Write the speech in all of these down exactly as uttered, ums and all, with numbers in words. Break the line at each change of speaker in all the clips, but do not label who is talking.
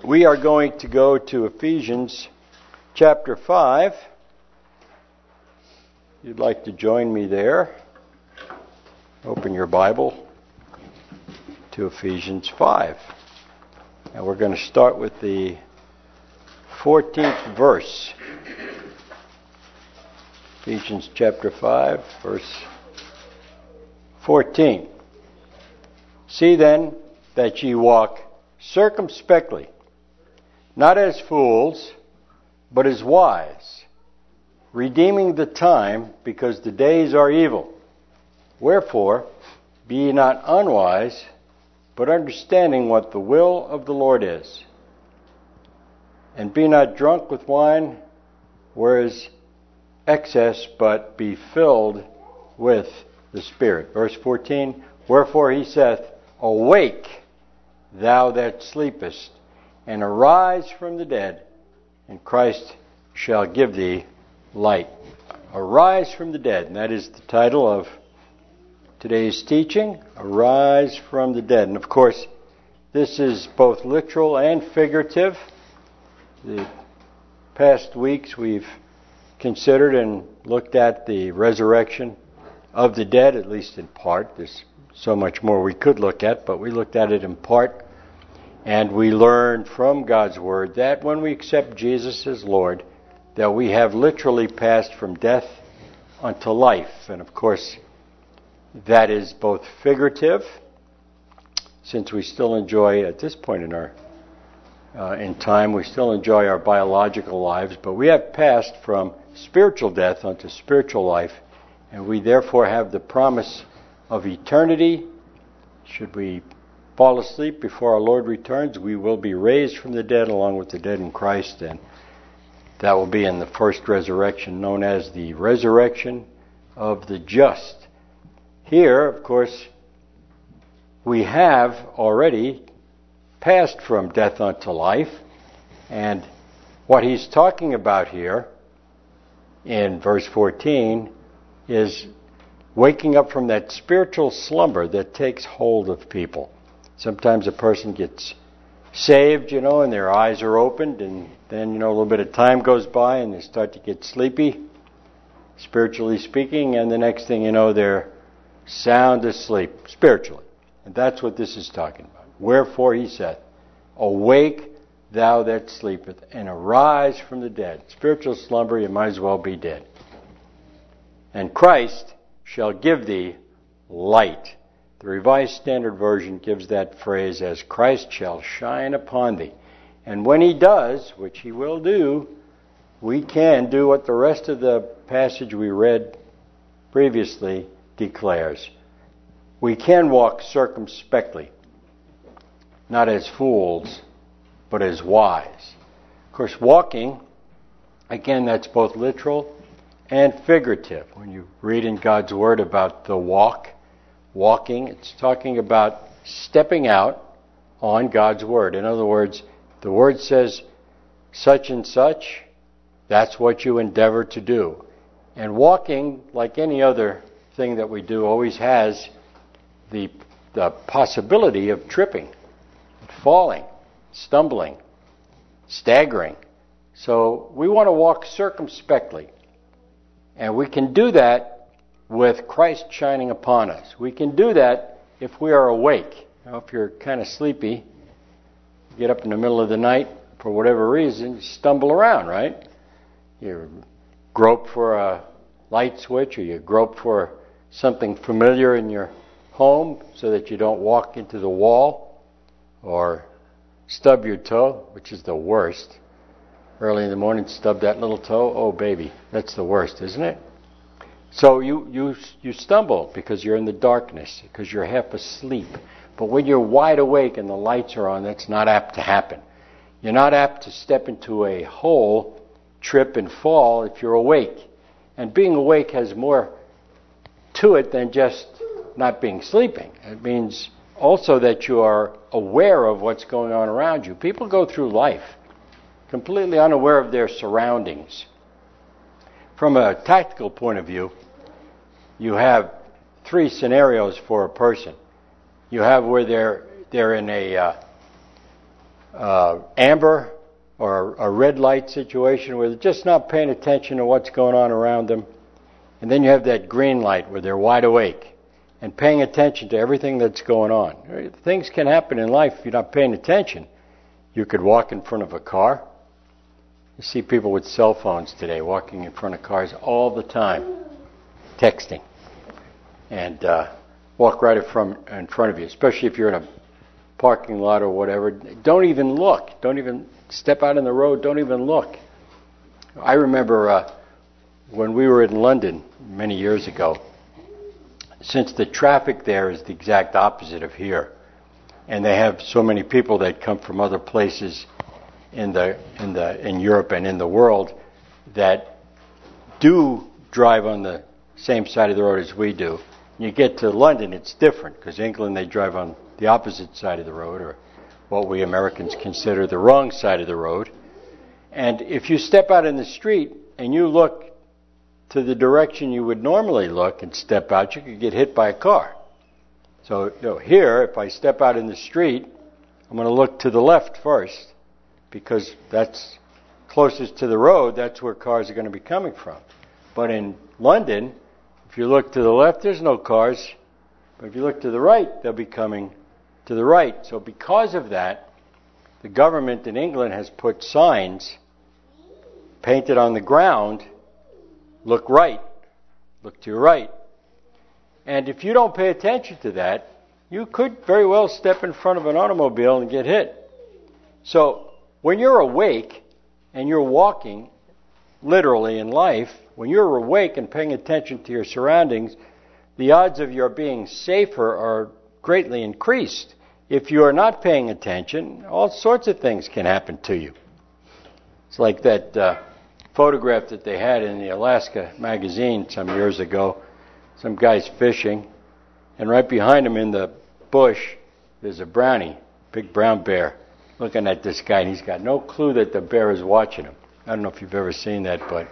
We are going to go to Ephesians chapter five. If you'd like to join me there, open your Bible to Ephesians five. And we're going to start with the fourteenth verse. Ephesians chapter five, verse fourteen. See then that ye walk circumspectly, not as fools, but as wise, redeeming the time, because the days are evil. Wherefore, be ye not unwise, but understanding what the will of the Lord is. And be not drunk with wine, whereas excess, but be filled with the Spirit. Verse fourteen, wherefore he saith, Awake, thou that sleepest, and arise from the dead, and Christ shall give thee light. Arise from the dead, and that is the title of today's teaching, Arise from the Dead. And of course, this is both literal and figurative. The past weeks we've considered and looked at the resurrection of the dead, at least in part. There's so much more we could look at, but we looked at it in part. And we learned from God's Word that when we accept Jesus as Lord, that we have literally passed from death unto life. And of course, that is both figurative, since we still enjoy, at this point in our uh, in time, we still enjoy our biological lives, but we have passed from spiritual death unto spiritual life, and we therefore have the promise of eternity. Should we fall asleep before our Lord returns, we will be raised from the dead along with the dead in Christ, and that will be in the first resurrection, known as the resurrection of the just. Here, of course, we have already passed from death unto life, and what he's talking about here in verse fourteen is waking up from that spiritual slumber that takes hold of people. Sometimes a person gets saved, you know, and their eyes are opened, and then, you know, a little bit of time goes by and they start to get sleepy, spiritually speaking, and the next thing you know, they're sound asleep, spiritually. And that's what this is talking about. Wherefore he saith, Awake, thou that sleepeth, and arise from the dead. Spiritual slumber, you might as well be dead. And Christ shall give thee light. The Revised Standard Version gives that phrase as Christ shall shine upon thee. And when he does, which he will do, we can do what the rest of the passage we read previously declares. We can walk circumspectly, not as fools, but as wise. Of course, walking, again, that's both literal and figurative. When you read in God's Word about the walk, walking, it's talking about stepping out on God's Word. In other words, the Word says such and such, that's what you endeavor to do. And walking, like any other thing that we do, always has the, the possibility of tripping, falling, stumbling, staggering. So we want to walk circumspectly. And we can do that with Christ shining upon us. We can do that if we are awake. Now, if you're kind of sleepy, you get up in the middle of the night, for whatever reason, you stumble around, right? You grope for a light switch, or you grope for something familiar in your home so that you don't walk into the wall, or stub your toe, which is the worst. Early in the morning, stub that little toe. Oh, baby, that's the worst, isn't it? So you, you, you stumble because you're in the darkness, because you're half asleep. But when you're wide awake and the lights are on, that's not apt to happen. You're not apt to step into a hole, trip, and fall if you're awake. And being awake has more to it than just not being sleeping. It means also that you are aware of what's going on around you. People go through life completely unaware of their surroundings. From a tactical point of view, you have three scenarios for a person. You have where they're they're in a uh, uh, amber or a red light situation where they're just not paying attention to what's going on around them. And then you have that green light where they're wide awake and paying attention to everything that's going on. Things can happen in life if you're not paying attention. You could walk in front of a car. You see people with cell phones today walking in front of cars all the time, texting, and uh, walk right in front, in front of you, especially if you're in a parking lot or whatever. Don't even look. Don't even step out in the road. Don't even look. I remember uh, when we were in London many years ago, since the traffic there is the exact opposite of here, and they have so many people that come from other places in the in the in Europe and in the world that do drive on the same side of the road as we do. You get to London, it's different, because England they drive on the opposite side of the road, or what we Americans consider the wrong side of the road. And if you step out in the street and you look to the direction you would normally look and step out, you could get hit by a car. So you know, here, if I step out in the street, I'm going to look to the left first, because that's closest to the road, that's where cars are going to be coming from. But in London, if you look to the left, there's no cars. But if you look to the right, they'll be coming to the right. So because of that, the government in England has put signs painted on the ground, look right, look to your right. And if you don't pay attention to that, you could very well step in front of an automobile and get hit. So when you're awake and you're walking, literally in life, when you're awake and paying attention to your surroundings, the odds of your being safer are greatly increased. If you are not paying attention, all sorts of things can happen to you. It's like that uh, photograph that they had in the Alaska magazine some years ago. Some guy's fishing, and right behind him in the bush, there's a brownie, big brown bear, looking at this guy, and he's got no clue that the bear is watching him. I don't know if you've ever seen that, but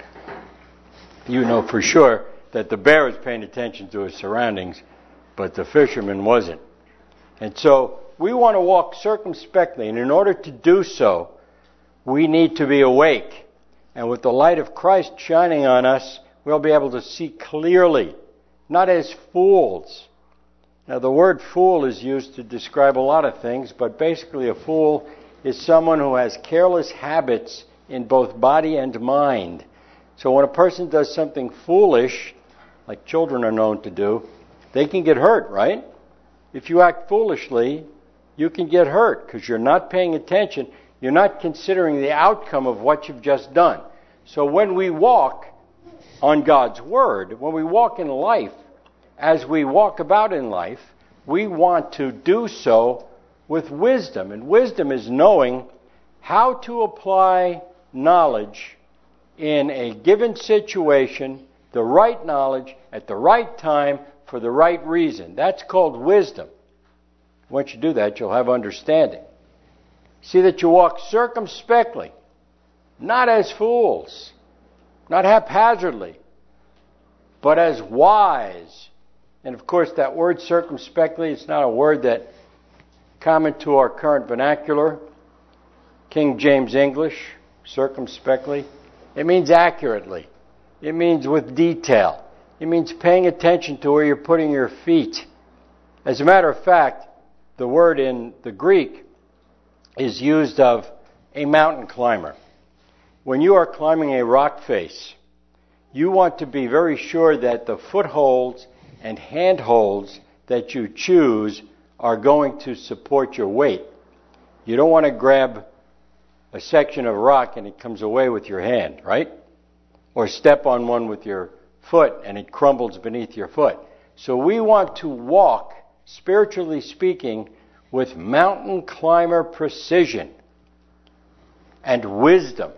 you know for sure that the bear is paying attention to his surroundings, but the fisherman wasn't. And so we want to walk circumspectly, and in order to do so, we need to be awake. And with the light of Christ shining on us, we'll be able to see clearly, not as fools. Now, the word fool is used to describe a lot of things, but basically a fool is someone who has careless habits in both body and mind. So when a person does something foolish, like children are known to do, they can get hurt, right? If you act foolishly, you can get hurt because you're not paying attention. You're not considering the outcome of what you've just done. So when we walk on God's Word, when we walk in life, as we walk about in life, we want to do so with wisdom. And wisdom is knowing how to apply knowledge in a given situation, the right knowledge at the right time for the right reason. That's called wisdom. Once you do that, you'll have understanding. See that you walk circumspectly, not as fools, not haphazardly, but as wise. And of course, that word circumspectly, it's not a word that common to our current vernacular. King James English, circumspectly. It means accurately. It means with detail. It means paying attention to where you're putting your feet. As a matter of fact, the word in the Greek is used of a mountain climber. When you are climbing a rock face, you want to be very sure that the footholds and handholds that you choose are going to support your weight. You don't want to grab a section of rock and it comes away with your hand, right? Or step on one with your foot and it crumbles beneath your foot. So we want to walk, spiritually speaking, with mountain climber precision and wisdom.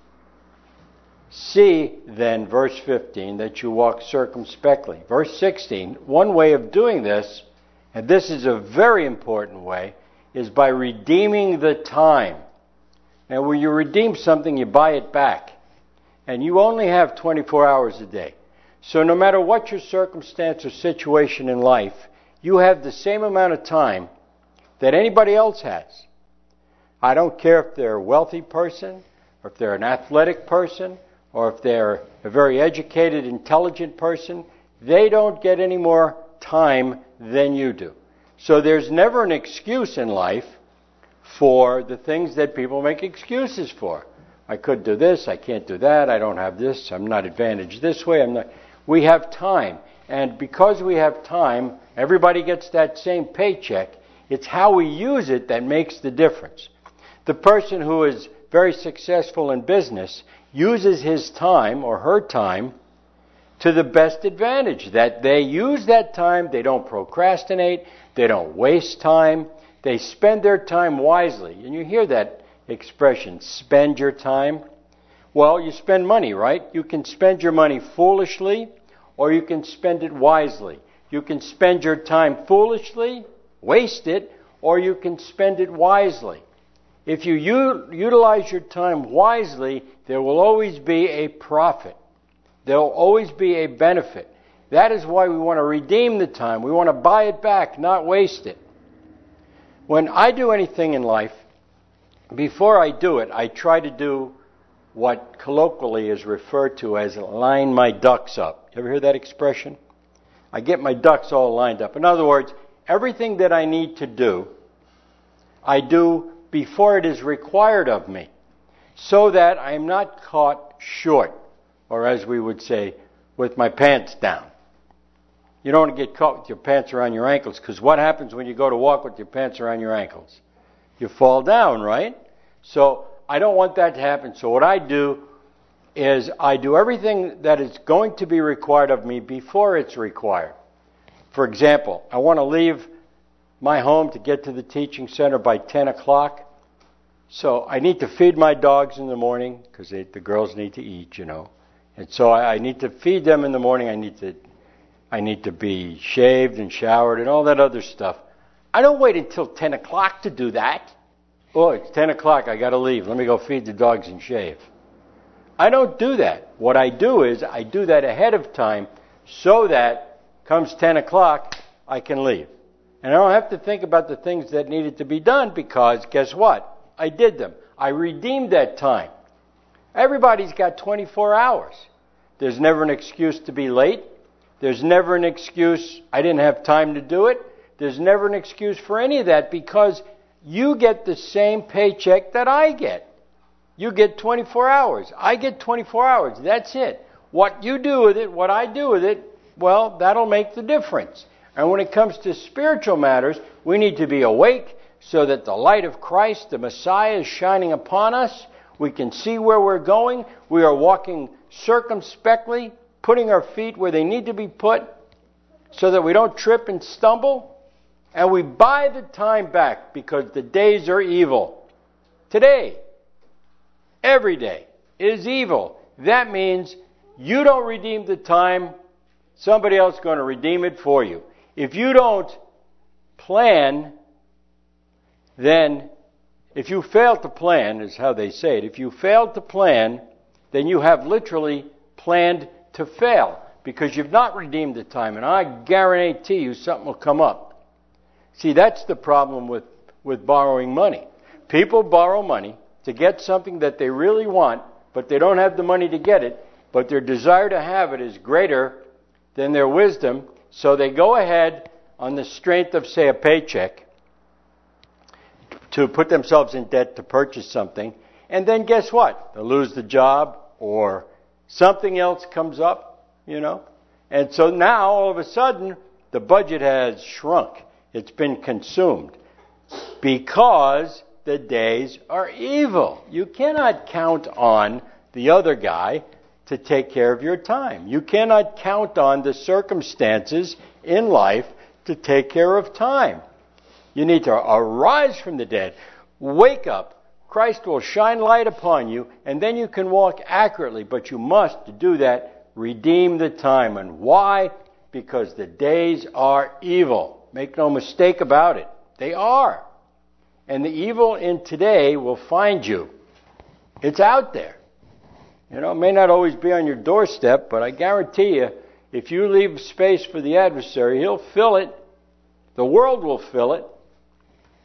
See, then, verse fifteen, that you walk circumspectly. Verse sixteen, one way of doing this, and this is a very important way, is by redeeming the time. Now, when you redeem something, you buy it back. And you only have twenty-four hours a day. So no matter what your circumstance or situation in life, you have the same amount of time that anybody else has. I don't care if they're a wealthy person, or if they're an athletic person, or if they're a very educated, intelligent person. They don't get any more time than you do. So there's never an excuse in life for the things that people make excuses for. I could do this, I can't do that, I don't have this, I'm not advantaged this way, I'm not. We have time. And because we have time, everybody gets that same paycheck. It's how we use it that makes the difference. The person who is very successful in business uses his time or her time to the best advantage. That they use that time, they don't procrastinate, they don't waste time, they spend their time wisely. And you hear that expression, spend your time. Well, you spend money, right? You can spend your money foolishly, or you can spend it wisely. You can spend your time foolishly, waste it, or you can spend it wisely. If you u- utilize your time wisely, there will always be a profit. There will always be a benefit. That is why we want to redeem the time. We want to buy it back, not waste it. When I do anything in life, before I do it, I try to do what colloquially is referred to as line my ducks up. You ever hear that expression? I get my ducks all lined up. In other words, everything that I need to do, I do before it is required of me, so that I am not caught short, or as we would say, with my pants down. You don't want to get caught with your pants around your ankles, because what happens when you go to walk with your pants around your ankles? You fall down, right? So I don't want that to happen. So what I do is I do everything that is going to be required of me before it's required. For example, I want to leave my home to get to the teaching center by ten o'clock. So I need to feed my dogs in the morning, because the girls need to eat, you know. And so I, I need to feed them in the morning. I need to I need to be shaved and showered and all that other stuff. I don't wait until ten o'clock to do that. Oh, it's ten o'clock, I got to leave. Let me go feed the dogs and shave. I don't do that. What I do is I do that ahead of time so that comes ten o'clock, I can leave. And I don't have to think about the things that needed to be done, because guess what? I did them. I redeemed that time. Everybody's got twenty-four hours. There's never an excuse to be late. There's never an excuse, I didn't have time to do it. There's never an excuse for any of that, because you get the same paycheck that I get. You get twenty-four hours. I get twenty-four hours. That's it. What you do with it, what I do with it, well, that'll make the difference. And when it comes to spiritual matters, we need to be awake so that the light of Christ, the Messiah, is shining upon us. We can see where we're going. We are walking circumspectly, putting our feet where they need to be put so that we don't trip and stumble. And we buy the time back, because the days are evil. Today, every day, is evil. That means you don't redeem the time, somebody else is going to redeem it for you. If you don't plan, then if you fail to plan, is how they say it, if you fail to plan, then you have literally planned to fail, because you've not redeemed the time. And I guarantee you something will come up. See, that's the problem with, with borrowing money. People borrow money to get something that they really want, but they don't have the money to get it, but their desire to have it is greater than their wisdom, so they go ahead on the strength of, say, a paycheck to put themselves in debt to purchase something, and then guess what? They'll lose the job, or something else comes up, you know. And so now, all of a sudden, the budget has shrunk. It's been consumed because the days are evil. You cannot count on the other guy to take care of your time. You cannot count on the circumstances in life to take care of time. You need to arise from the dead. Wake up. Christ will shine light upon you, and then you can walk accurately. But you must, to do that, redeem the time. And why? Because the days are evil. Make no mistake about it. They are. And the evil in today will find you. It's out there. You know, it may not always be on your doorstep, but I guarantee you, if you leave space for the adversary, he'll fill it. The world will fill it.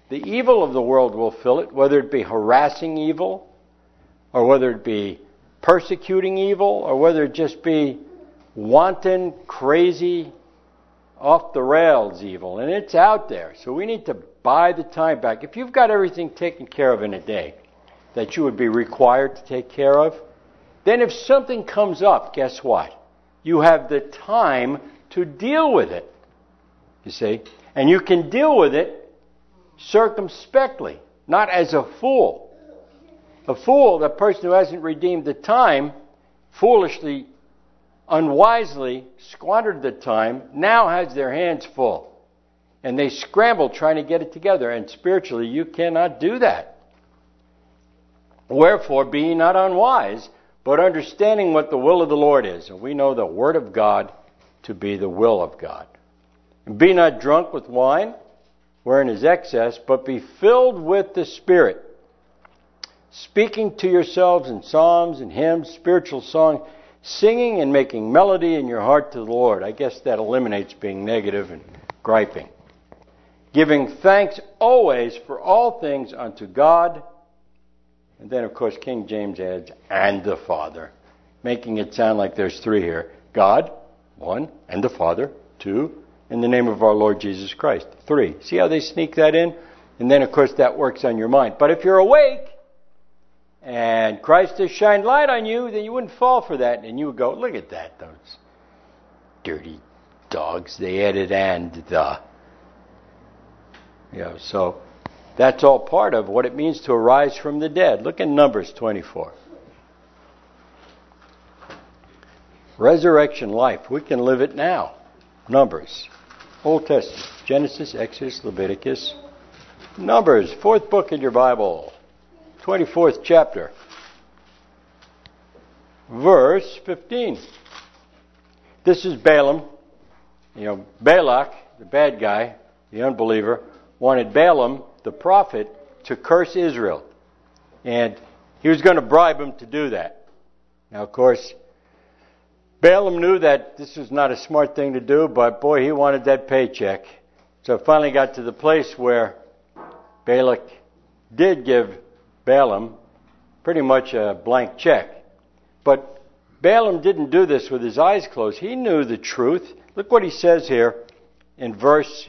The evil of the world will fill it, whether it be harassing evil, or whether it be persecuting evil, or whether it just be wanton, crazy, off the rails evil. And it's out there. So we need to buy the time back. If you've got everything taken care of in a day that you would be required to take care of, then if something comes up, guess what? You have the time to deal with it. You see? And you can deal with it circumspectly, not as a fool. A fool, the person who hasn't redeemed the time, foolishly, unwisely squandered the time, now has their hands full. And they scramble trying to get it together. And spiritually, you cannot do that. Wherefore, be ye not unwise, but understanding what the will of the Lord is. And we know the Word of God to be the will of God. And be not drunk with wine, wherein is excess, but be filled with the Spirit, speaking to yourselves in psalms and hymns, spiritual songs, singing and making melody in your heart to the Lord. I guess that eliminates being negative and griping. Giving thanks always for all things unto God. And then, of course, King James adds, and the Father, making it sound like there's three here. God, one, and the Father, two, in the name of our Lord Jesus Christ, three. See how they sneak that in? And then, of course, that works on your mind. But if you're awake, and Christ has shined light on you, then you wouldn't fall for that. And you would go, look at that, those dirty dogs. They added and the. You know, so that's all part of what it means to arise from the dead. Look in Numbers twenty-four. Resurrection life. We can live it now. Numbers. Old Testament. Genesis, Exodus, Leviticus. Numbers. Fourth book in your Bible. twenty-fourth chapter. Verse fifteen. This is Balaam. You know, Balak, the bad guy, the unbeliever, wanted Balaam, the prophet, to curse Israel. And he was going to bribe him to do that. Now, of course, Balaam knew that this was not a smart thing to do, but boy, he wanted that paycheck. So it finally got to the place where Balak did give Balaam pretty much a blank check. But Balaam didn't do this with his eyes closed. He knew the truth. Look what he says here in verse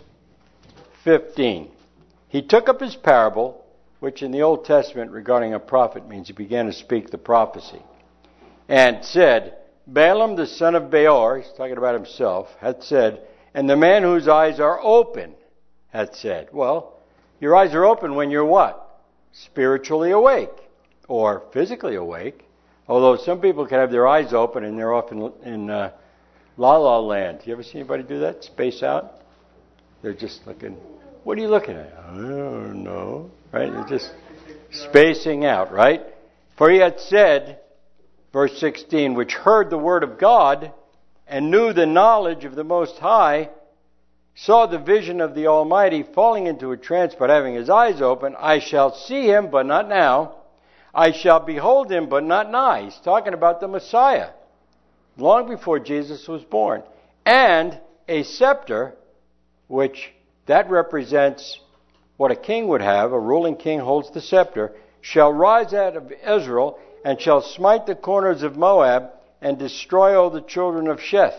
fifteen. He took up his parable, which in the Old Testament regarding a prophet means he began to speak the prophecy, and said, Balaam the son of Beor, he's talking about himself, hath said, and the man whose eyes are open hath said. Well, your eyes are open when you're what? Spiritually awake or physically awake. Although some people can have their eyes open and they're off in, in uh, La La Land. You ever see anybody do that? Space out? They're just looking. What are you looking at? I don't know. Right? They're just spacing out, right? For he had said, verse sixteen, which heard the word of God and knew the knowledge of the Most High, saw the vision of the Almighty, falling into a trance, but having his eyes open, I shall see him, but not now. I shall behold him, but not nigh. He's talking about the Messiah, long before Jesus was born. And a scepter, which that represents what a king would have, a ruling king holds the scepter, shall rise out of Israel, and shall smite the corners of Moab, and destroy all the children of Sheth.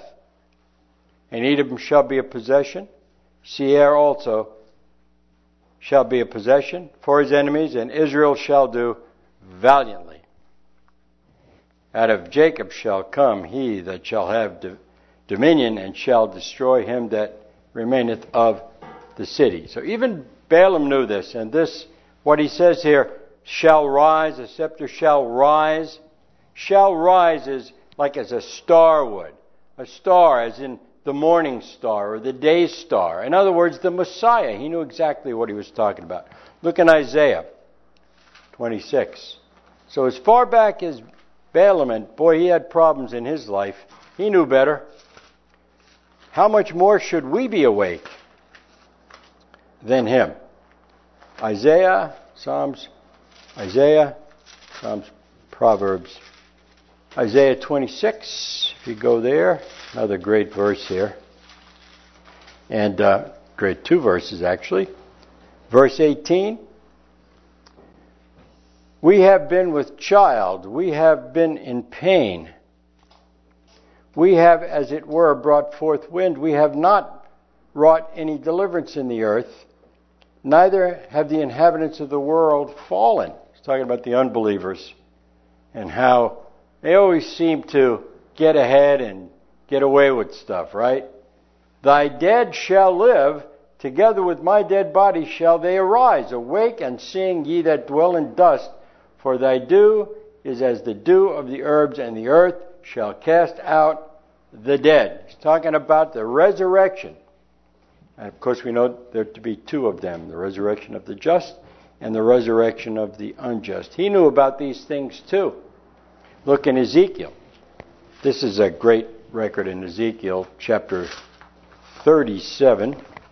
And Edom shall be a possession. Seir also shall be a possession for his enemies, and Israel shall do valiantly. Out of Jacob shall come he that shall have do- dominion, and shall destroy him that remaineth of the city. So even Balaam knew this, and this, what he says here, shall rise, a scepter shall rise. Shall rise is like as a star would. A star as in the morning star or the day star. In other words, the Messiah. He knew exactly what he was talking about. Look in Isaiah twenty-six. So as far back as Balaam, and boy, he had problems in his life. He knew better. How much more should we be awake than him? Isaiah, Psalms, Isaiah, Psalms, Proverbs. Isaiah twenty-six, if you go there, another great verse here. And uh, great two verses, actually. Verse eighteen. We have been with child, we have been in pain. We have, as it were, brought forth wind. We have not wrought any deliverance in the earth, neither have the inhabitants of the world fallen. He's talking about the unbelievers and how they always seem to get ahead and get away with stuff, right? Thy dead shall live, together with my dead body shall they arise. Awake and sing, ye that dwell in dust, for thy dew is as the dew of the herbs, and the earth shall cast out the dead. He's talking about the resurrection. And of course we know there to be two of them, the resurrection of the just and the resurrection of the unjust. He knew about these things too. Look in Ezekiel. This is a great record in Ezekiel chapter thirty-seven.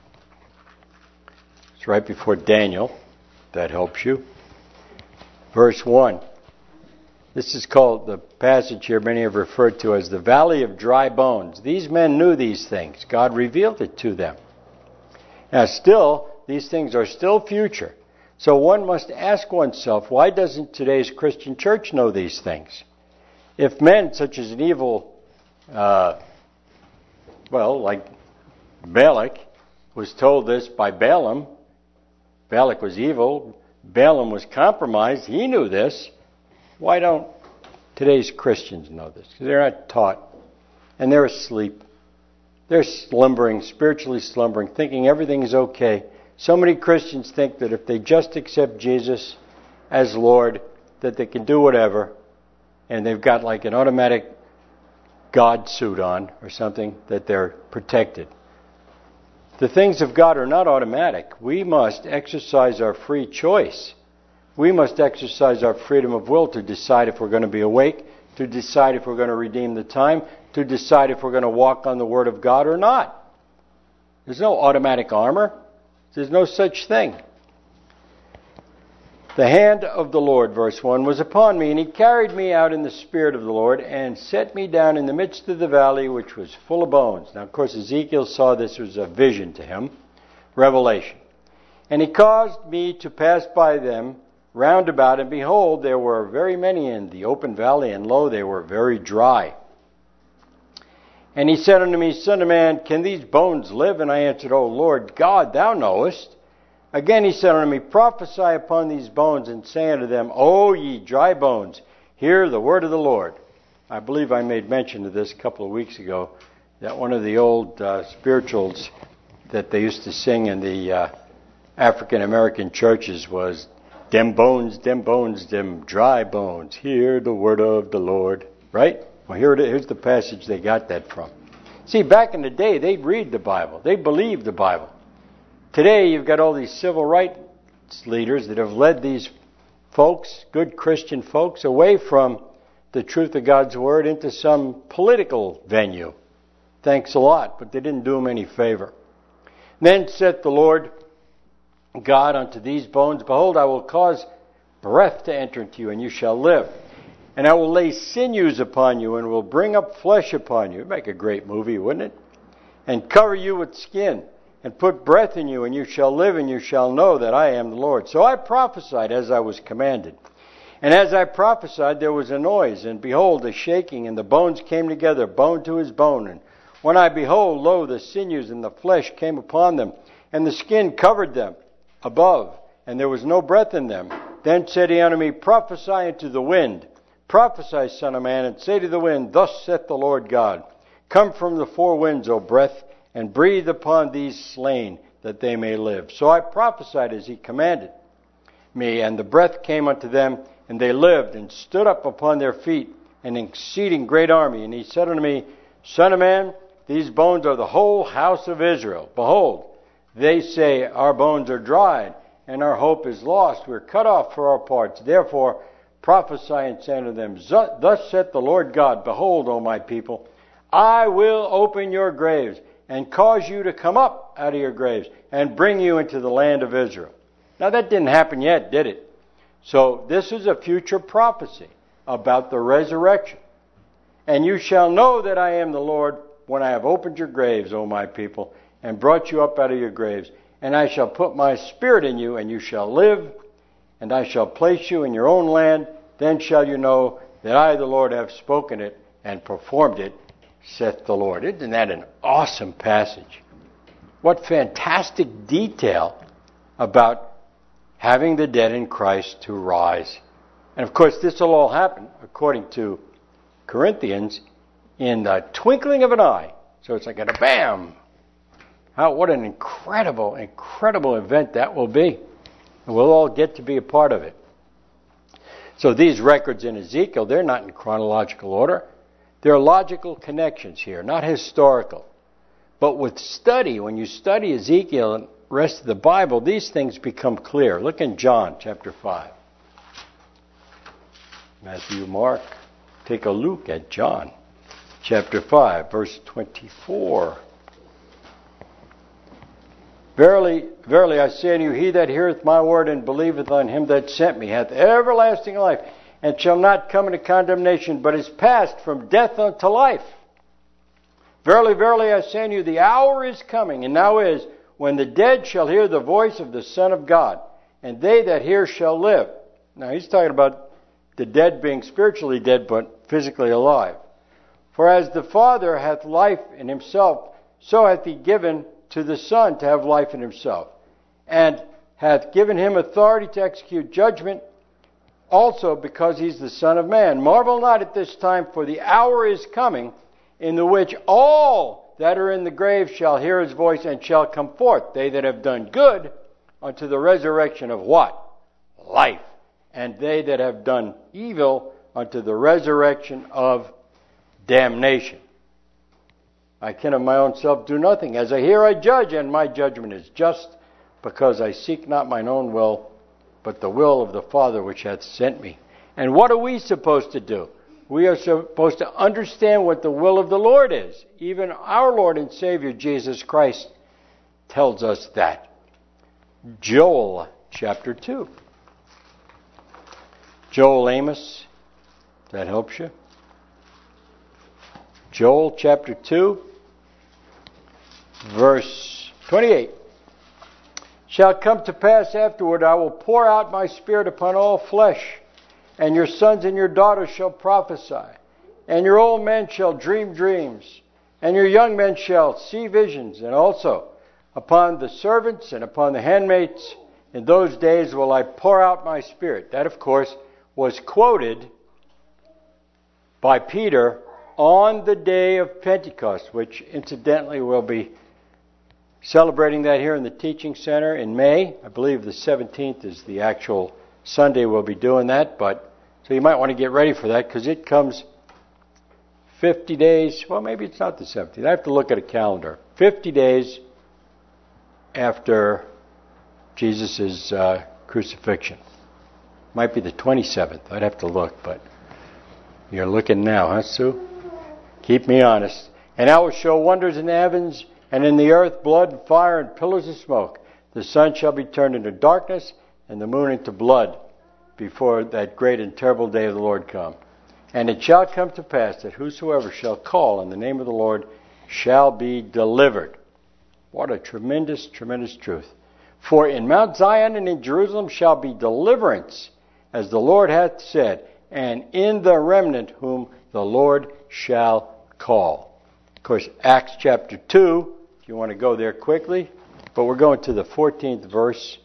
It's right before Daniel. That helps you. Verse one. This is called, the passage here many have referred to as the Valley of Dry Bones. These men knew these things. God revealed it to them. Now still, these things are still future. So one must ask oneself, why doesn't today's Christian church know these things? If men such as an evil, uh, well, like Balak was told this by Balaam, Balak was evil, Balaam was compromised, he knew this. Why don't today's Christians know this? Because they're not taught. And they're asleep. They're slumbering, spiritually slumbering, thinking everything is okay. So many Christians think that if they just accept Jesus as Lord, that they can do whatever, and they've got like an automatic God suit on or something, that they're protected. The things of God are not automatic. We must exercise our free choice. We must exercise our freedom of will to decide if we're going to be awake, to decide if we're going to redeem the time, to decide if we're going to walk on the Word of God or not. There's no automatic armor. There's no such thing. The hand of the Lord, verse one, was upon me, and he carried me out in the Spirit of the Lord, and set me down in the midst of the valley, which was full of bones. Now, of course, Ezekiel saw this was a vision to him, revelation. And he caused me to pass by them round about, and behold, there were very many in the open valley, and lo, they were very dry. And he said unto me, Son of man, can these bones live? And I answered, O Lord God, thou knowest. Again he said unto me, Prophesy upon these bones, and say unto them, O ye dry bones, hear the word of the Lord. I believe I made mention of this a couple of weeks ago, that one of the old uh, spirituals that they used to sing in the uh, African American churches was, Dem bones, dem bones, dem dry bones, hear the word of the Lord. Right? Well, here it is. Here's the passage they got that from. See, back in the day, they'd read the Bible. They believed the Bible. Today, you've got all these civil rights leaders that have led these folks, good Christian folks, away from the truth of God's Word into some political venue. Thanks a lot, but they didn't do them any favor. Then said the Lord God unto these bones, Behold, I will cause breath to enter into you, and you shall live. And I will lay sinews upon you, and will bring up flesh upon you. It'd make a great movie, wouldn't it? And cover you with skin, and put breath in you, and you shall live, and you shall know that I am the Lord. So I prophesied as I was commanded. And as I prophesied, there was a noise, and behold, a shaking, and the bones came together, bone to his bone. And when I behold, lo, the sinews and the flesh came upon them, and the skin covered them above, and there was no breath in them. Then said he unto me, Prophesy unto the wind. Prophesy, son of man, and say to the wind, Thus saith the Lord God, Come from the four winds, O breath, and breathe upon these slain, that they may live. So I prophesied as he commanded me, and the breath came unto them, and they lived, and stood up upon their feet, an exceeding great army. And he said unto me, Son of man, these bones are the whole house of Israel. Behold, they say, Our bones are dried, and our hope is lost. We're cut off for our parts. Therefore, prophesy and say unto them, Thus saith the Lord God, Behold, O my people, I will open your graves, and cause you to come up out of your graves, and bring you into the land of Israel. Now that didn't happen yet, did it? So this is a future prophecy about the resurrection. And you shall know that I am the Lord when I have opened your graves, O my people, and brought you up out of your graves, and I shall put my spirit in you, and you shall live, and I shall place you in your own land. Then shall you know that I, the Lord, have spoken it and performed it, saith the Lord. Isn't that an awesome passage? What fantastic detail about having the dead in Christ to rise. And of course, this will all happen, according to Corinthians, in the twinkling of an eye. So it's like a bam. How, what an incredible, incredible event that will be. And we'll all get to be a part of it. So these records in Ezekiel, they're not in chronological order. They're logical connections here, not historical. But with study, when you study Ezekiel and the rest of the Bible, these things become clear. Look in John chapter five. Matthew, Mark. Take a look at John chapter five, verse twenty-four. Verily, verily, I say unto you, he that heareth my word and believeth on him that sent me hath everlasting life, and shall not come into condemnation, but is passed from death unto life. Verily, verily, I say unto you, the hour is coming, and now is, when the dead shall hear the voice of the Son of God, and they that hear shall live. Now, he's talking about the dead being spiritually dead, but physically alive. For as the Father hath life in himself, so hath he given to the Son to have life in himself, and hath given him authority to execute judgment, also because he's the Son of Man. Marvel not at this time, for the hour is coming, in the which all that are in the grave shall hear his voice, and shall come forth, they that have done good, unto the resurrection of what? Life. And they that have done evil, unto the resurrection of damnation. I can of my own self do nothing. As I hear, I judge, and my judgment is just, because I seek not mine own will, but the will of the Father which hath sent me. And what are we supposed to do? We are supposed to understand what the will of the Lord is. Even our Lord and Savior Jesus Christ tells us that. Joel chapter two. Joel Amos, that helps you. Joel chapter two, verse twenty-eight. Shall come to pass afterward, I will pour out my spirit upon all flesh, and your sons and your daughters shall prophesy, and your old men shall dream dreams, and your young men shall see visions, and also upon the servants and upon the handmaids in those days will I pour out my spirit. That, of course, was quoted by Peter on the day of Pentecost, which incidentally we'll be celebrating that here in the Teaching Center in May. I believe the seventeenth is the actual Sunday we'll be doing that, but so you might want to get ready for that, because it comes fifty days, well, maybe it's not the seventeenth. I have to look at a calendar. fifty days after Jesus' uh, crucifixion. Might be the twenty-seventh. I'd have to look, but you're looking now, huh, Sue? Keep me honest. And I will show wonders in the heavens and in the earth, blood and fire and pillars of smoke. The sun shall be turned into darkness and the moon into blood before that great and terrible day of the Lord come. And it shall come to pass that whosoever shall call on the name of the Lord shall be delivered. What a tremendous, tremendous truth. For in Mount Zion and in Jerusalem shall be deliverance, as the Lord hath said, and in the remnant whom the Lord shall call. Of course, Acts chapter two, if you want to go there quickly, but we're going to the fourteenth verse.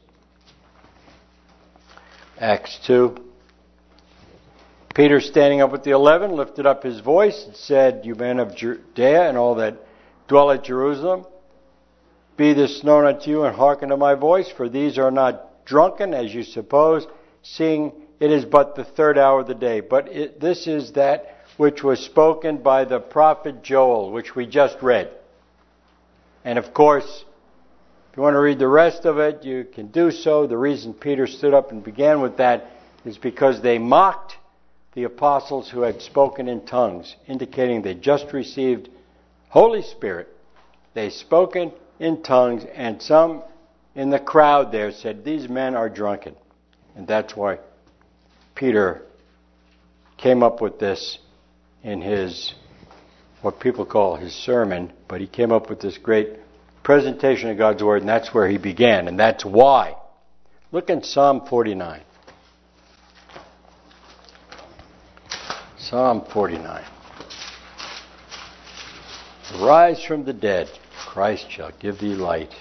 Acts two. Peter, standing up with the eleven, lifted up his voice and said, You men of Judea and all that dwell at Jerusalem, be this known unto you, and hearken to my voice, for these are not drunken, as you suppose, seeing it is but the third hour of the day. But it, this is that which was spoken by the prophet Joel, which we just read. And of course, if you want to read the rest of it, you can do so. The reason Peter stood up and began with that is because they mocked the apostles who had spoken in tongues, indicating they just received Holy Spirit. They spoken in tongues, and some in the crowd there said, These men are drunken. And that's why Peter came up with this in his, what people call his sermon, but he came up with this great presentation of God's Word, and that's where he began, and that's why. Look in Psalm forty-nine. Psalm forty-nine. Rise from the dead, Christ shall give thee light.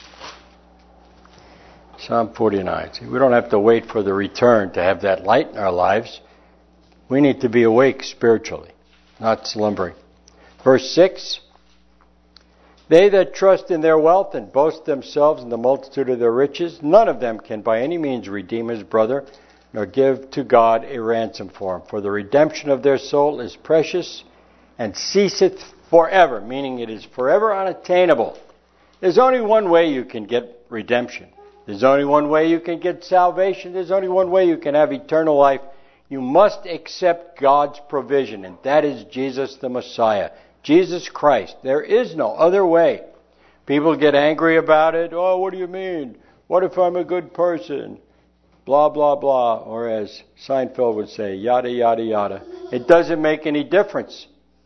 Psalm forty-nine. See, we don't have to wait for the return to have that light in our lives. We need to be awake spiritually, not slumbering. Verse six. They that trust in their wealth and boast themselves in the multitude of their riches, none of them can by any means redeem his brother, nor give to God a ransom for him. For the redemption of their soul is precious and ceaseth forever, meaning it is forever unattainable. There's only one way you can get redemption. There's only one way you can get salvation. There's only one way you can have eternal life. You must accept God's provision, and that is Jesus the Messiah. Jesus Christ. There is no other way. People get angry about it. Oh, what do you mean? What if I'm a good person? Blah, blah, blah. Or as Seinfeld would say, yada, yada, yada. It doesn't make any difference.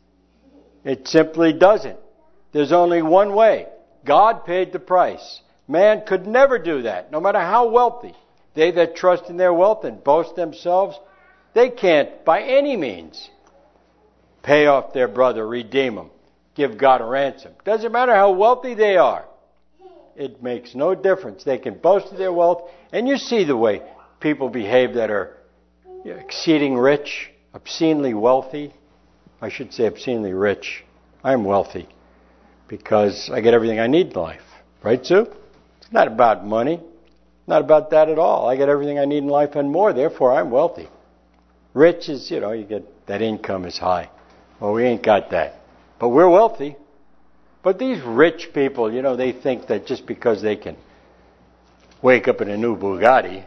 It simply doesn't. There's only one way. God paid the price. Man could never do that, no matter how wealthy. They that trust in their wealth and boast themselves, they can't by any means pay off their brother, redeem him, give God a ransom. Doesn't matter how wealthy they are. It makes no difference. They can boast of their wealth, and you see the way people behave that are exceeding rich, obscenely wealthy. I should say obscenely rich. I'm wealthy because I get everything I need in life. Right, Sue? It's not about money. Not about that at all. I get everything I need in life and more. Therefore, I'm wealthy. Rich is, you know, you get that income is high. Well, we ain't got that. But we're wealthy. But these rich people, you know, they think that just because they can wake up in a new Bugatti,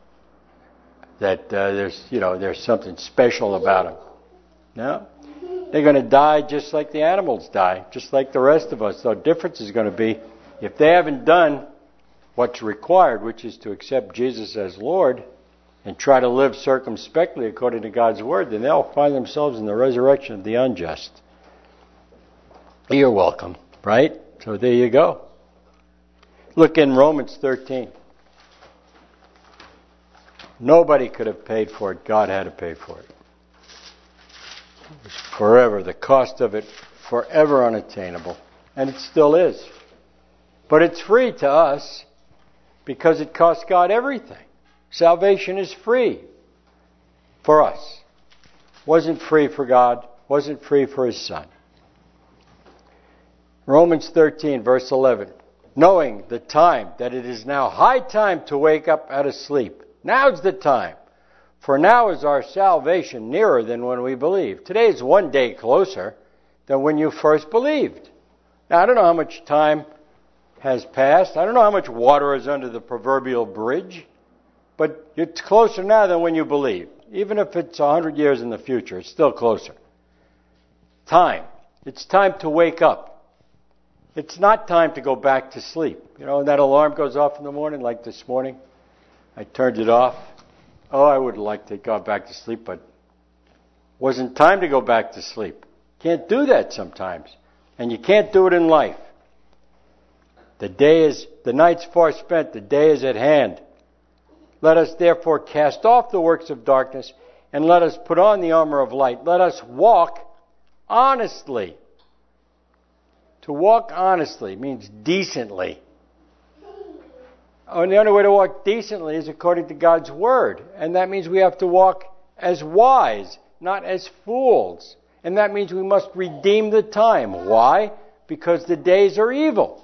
that uh, there's, you know, there's something special about them. No. They're going to die just like the animals die, just like the rest of us. The difference is going to be if they haven't done what's required, which is to accept Jesus as Lord and try to live circumspectly according to God's Word, then they'll find themselves in the resurrection of the unjust. You're welcome, right? So there you go. Look in Romans thirteen. Nobody could have paid for it. God had to pay for it. It was forever. The cost of it, forever unattainable. And it still is. But it's free to us because it cost God everything. Salvation is free for us. Wasn't free for God. Wasn't free for His Son. Romans thirteen, verse eleven. Knowing the time, that it is now high time to wake up out of sleep. Now's the time. For now is our salvation nearer than when we believed. Today is one day closer than when you first believed. Now, I don't know how much time has passed. I don't know how much water is under the proverbial bridge. But it's closer now than when you believed. Even if it's a hundred years in the future, it's still closer. Time. It's time to wake up. It's not time to go back to sleep. You know, when that alarm goes off in the morning, like this morning, I turned it off. Oh, I would like to go back to sleep, but it wasn't time to go back to sleep. Can't do that sometimes. And you can't do it in life. The day is, the night's far spent, the day is at hand. Let us therefore cast off the works of darkness and let us put on the armor of light. Let us walk honestly. To walk honestly means decently. And the only way to walk decently is according to God's Word. And that means we have to walk as wise, not as fools. And that means we must redeem the time. Why? Because the days are evil.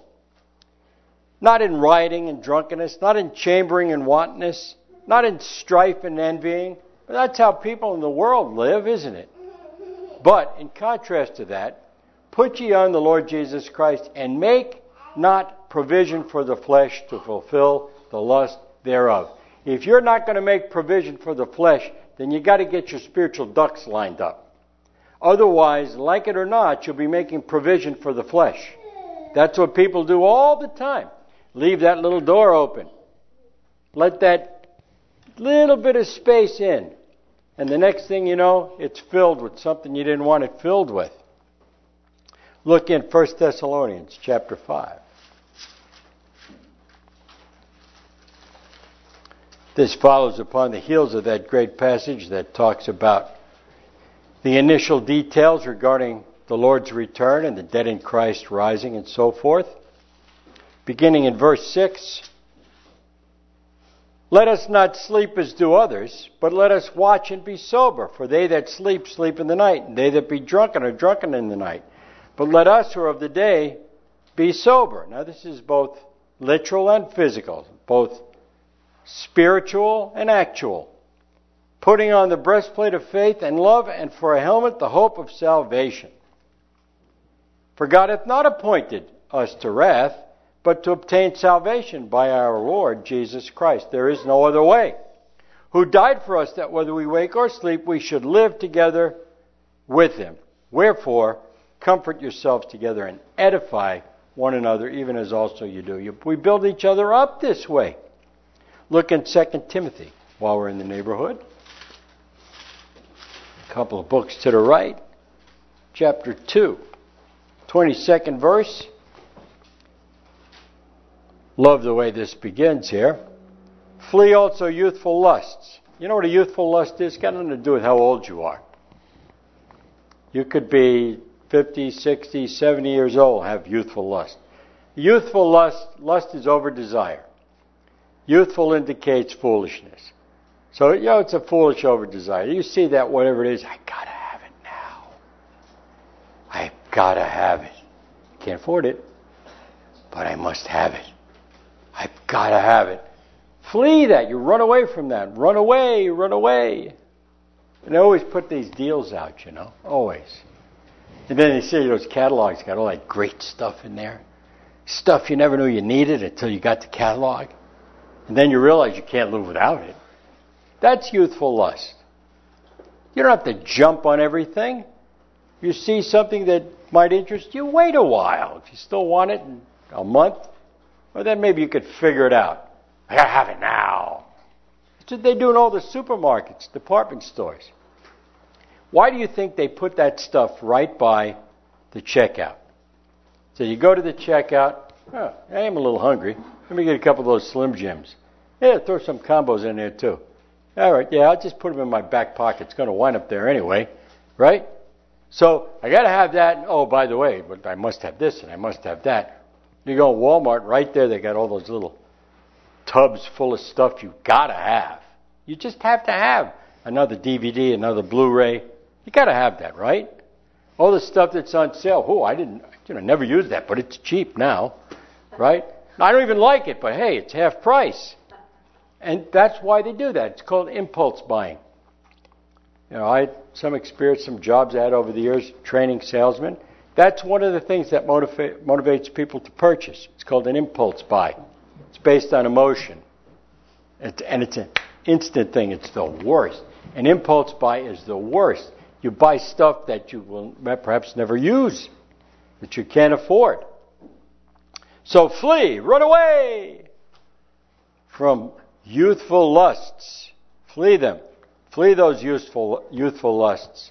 Not in rioting and drunkenness, not in chambering and wantonness, not in strife and envying. But that's how people in the world live, isn't it? But in contrast to that, put ye on the Lord Jesus Christ and make not provision for the flesh to fulfill the lust thereof. If you're not going to make provision for the flesh, then you got to get your spiritual ducks lined up. Otherwise, like it or not, you'll be making provision for the flesh. That's what people do all the time. Leave that little door open. Let that little bit of space in. And the next thing you know, it's filled with something you didn't want it filled with. Look in First Thessalonians chapter five. This follows upon the heels of that great passage that talks about the initial details regarding the Lord's return and the dead in Christ rising and so forth. Beginning in verse six, let us not sleep as do others, but let us watch and be sober. For they that sleep, sleep in the night, and they that be drunken are drunken in the night. But let us who are of the day be sober. Now this is both literal and physical, both spiritual and actual. Putting on the breastplate of faith and love, and for a helmet the hope of salvation. For God hath not appointed us to wrath, but to obtain salvation by our Lord Jesus Christ. There is no other way. Who died for us, that whether we wake or sleep, we should live together with him. Wherefore, comfort yourselves together and edify one another, even as also you do. You, we build each other up this way. Look in Second Timothy while we're in the neighborhood. A couple of books to the right. Chapter two, twenty-second verse. Love the way this begins here. Flee also youthful lusts. You know what a youthful lust is? It's got nothing to do with how old you are. You could be fifty, sixty, seventy years old, have youthful lust. Youthful lust, lust is over desire. Youthful indicates foolishness. So, you know, it's a foolish over desire. You see that, whatever it is, I gotta have it now. I gotta have it. Can't afford it, but I must have it. I've got to have it. Flee that. You run away from that. Run away, run away. And they always put these deals out, you know. Always. And then you see those catalogs got all that great stuff in there. Stuff you never knew you needed until you got the catalog. And then you realize you can't live without it. That's youthful lust. You don't have to jump on everything. You see something that might interest you, wait a while. If you still want it in a month, or then maybe you could figure it out. I gotta have it now. That's what they do in all the supermarkets, department stores. Why do you think they put that stuff right by the checkout? So you go to the checkout, oh, I am a little hungry. Let me get a couple of those Slim Jims. Yeah, throw some combos in there too. All right, yeah, I'll just put them in my back pocket. It's going to wind up there anyway, right? So I got to have that. Oh, by the way, but I must have this and I must have that. You go to Walmart, right there, they got all those little tubs full of stuff you got to have. You just have to have another D V D, another Blu-ray. You got to have that, right? All the stuff that's on sale. Oh, I didn't, you know, never used that, but it's cheap now, right? I don't even like it, but hey, it's half price. And that's why they do that. It's called impulse buying. You know, I had some experience, some jobs I had over the years, training salesmen. That's one of the things that motivate, motivates people to purchase. It's called an impulse buy. It's based on emotion. It's, and it's an instant thing. It's the worst. An impulse buy is the worst. You buy stuff that you will perhaps never use, that you can't afford. So flee, run away from youthful lusts. Flee them. Flee those youthful, youthful lusts.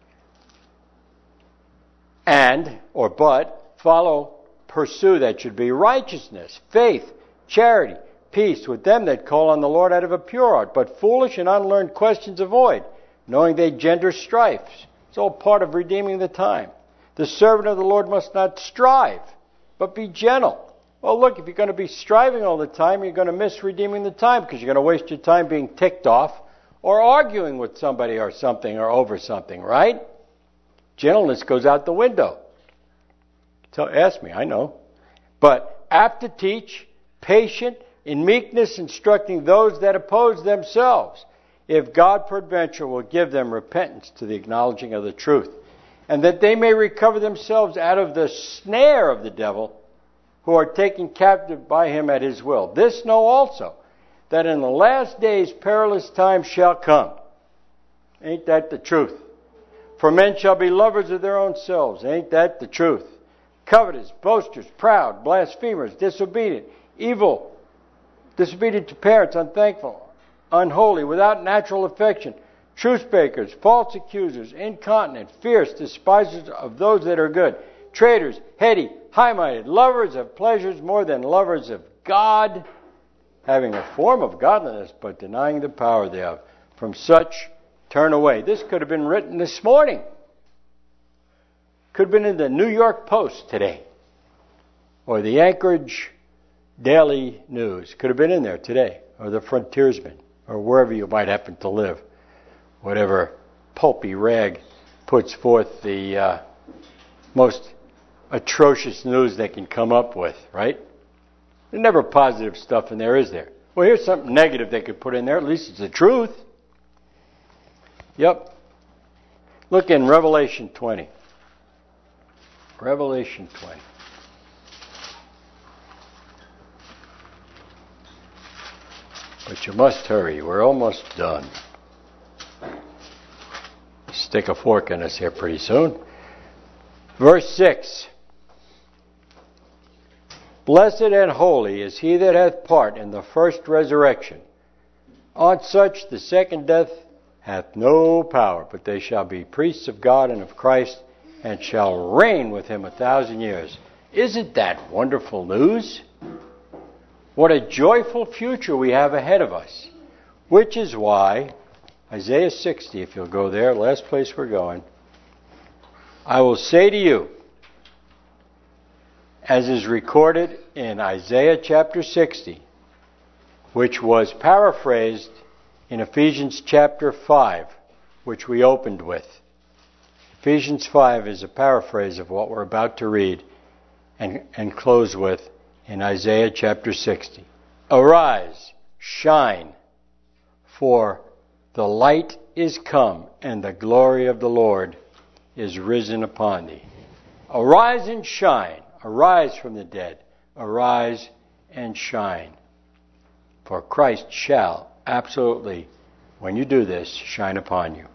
And, or but, follow, pursue, that should be righteousness, faith, charity, peace with them that call on the Lord out of a pure heart. But foolish and unlearned questions avoid, knowing they gender strife. It's all part of redeeming the time. The servant of the Lord must not strive, but be gentle. Well, look, if you're going to be striving all the time, you're going to miss redeeming the time because you're going to waste your time being ticked off or arguing with somebody or something or over something, right? Gentleness goes out the window. So ask me, I know. But apt to teach, patient, in meekness instructing those that oppose themselves, if God peradventure will give them repentance to the acknowledging of the truth, and that they may recover themselves out of the snare of the devil, who are taken captive by him at his will. This know also, that in the last days perilous times shall come. Ain't that the truth? For men shall be lovers of their own selves. Ain't that the truth? Covetous, boasters, proud, blasphemers, disobedient, evil, disobedient to parents, unthankful, unholy, without natural affection, truce-breakers, false accusers, incontinent, fierce, despisers of those that are good, traitors, heady, high-minded, lovers of pleasures more than lovers of God, having a form of godliness, but denying the power thereof. From such turn away. This could have been written this morning. Could have been in the New York Post today. Or the Anchorage Daily News. Could have been in there today. Or the Frontiersman. Or wherever you might happen to live. Whatever pulpy rag puts forth the uh, most atrocious news they can come up with, right? There's never positive stuff in there, is there? Well, here's something negative they could put in there. At least it's the truth. Yep. Look in Revelation twenty. Revelation twenty. But you must hurry. We're almost done. Stick a fork in us here pretty soon. Verse six. Blessed and holy is he that hath part in the first resurrection. On such the second death hath no power, but they shall be priests of God and of Christ, and shall reign with him a thousand years. Isn't that wonderful news? What a joyful future we have ahead of us. Which is why, Isaiah sixty, if you'll go there, last place we're going, I will say to you, as is recorded in Isaiah chapter sixty, which was paraphrased in Ephesians chapter five, which we opened with. Ephesians five is a paraphrase of what we're about to read and, and close with in Isaiah chapter sixty. Arise, shine, for the light is come, and the glory of the Lord is risen upon thee. Arise and shine. Arise from the dead. Arise and shine. For Christ shall absolutely, when you do this, shine upon you.